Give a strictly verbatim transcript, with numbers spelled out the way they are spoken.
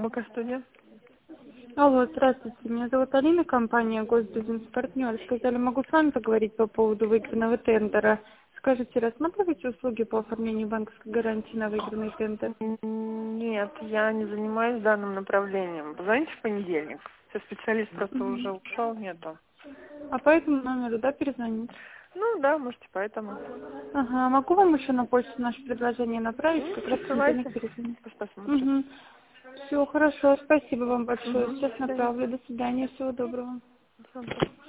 Макастудия. Алло, здравствуйте. Меня зовут Алина, компания Госбизнес-партнер. Сказали, могу с вами поговорить по поводу выигранного тендера. Скажите, рассматриваете услуги по оформлению банковской гарантии на выигранный тендер? М, Нет, я не занимаюсь данным направлением. Позвоните в понедельник. Все, специалист просто уже Мгм. ушел, нету. А по этому номеру, да, перезвонить? Ну да, можете поэтому. Ага, могу вам еще на почту наше предложение направить? Ну, Как раз в понедельник присылайте. перезвонить. Пусть посмотрят. Угу. Все, хорошо. Спасибо вам большое. Угу. Сейчас Да. направлю. До свидания. Всего доброго. Всё, доброго.